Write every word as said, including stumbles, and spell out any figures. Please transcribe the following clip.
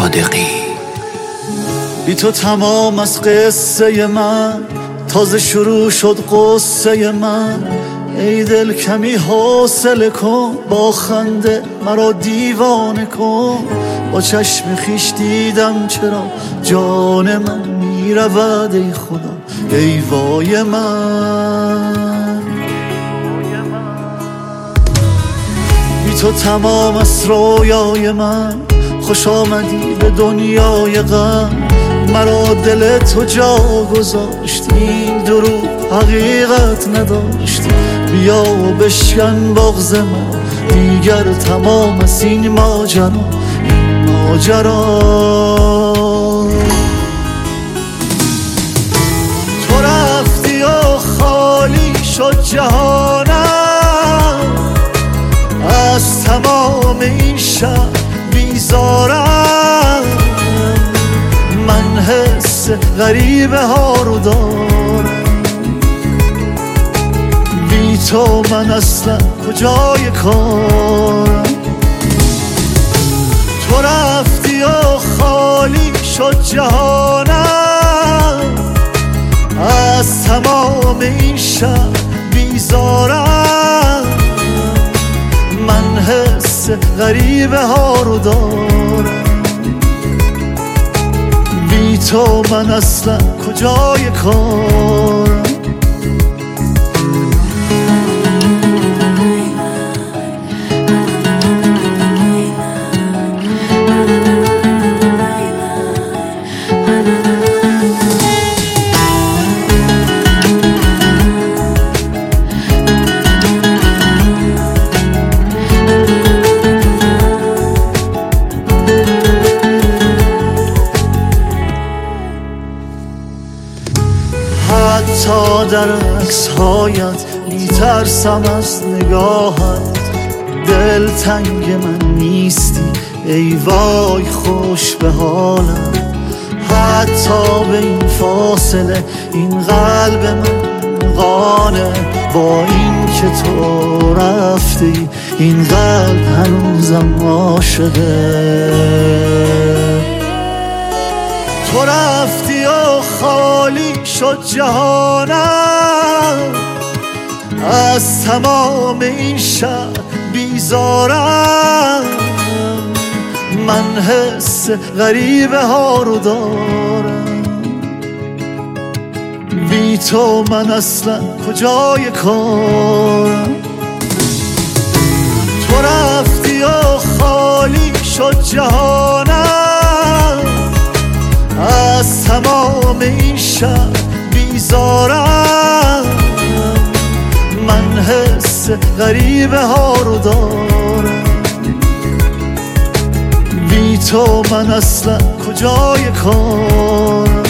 صادقی. بی تو تمام از قصه من، تازه شروع شد قصه من. ای دل کمی حوصله کن، با خنده مرا دیوانه کن. با چشم خیش دیدم چرا جان من میرود ای خدا، ای وای من. بی تو تمام از رویای من، خوش آمدی به دنیای غم. مرا دل تو جا گذاشت، این دروغ حقیقت نداشت. بیا و بشکن بغض ما، دیگر تمام از این ماجرا، این ماجرا. تو رفتی و خالی شد جهانم، از تمام این شب بیزارم. من حس غریبه ها رو دارم، بی تو من اصلا کجای کارم. تو رفتی و خالی شد جهانم، از تمام این شب بیزارم. من حس غریبه ها رو دارم، بی تو من اصلا کجای کارم. حتی در عکس‌هایت میترسم از نگاهت. دل تنگ من نیستی ای وای خوش به حالم. حتی به این فاصله این قلب من قانه، با این که تو رفتی این قلب هنوزم عاشقه. تو رفتی و خالی شد جهانم، از تمام این شب بیزارم. من حس غریبه ها رو دارم، بی تو من اصلا کجای کارم. تو رفتی و خالی شد جهانم، از تمام این شب بیزارم. من حس غریبه ها رو دارم، بی تو من اصلا کجای کارم.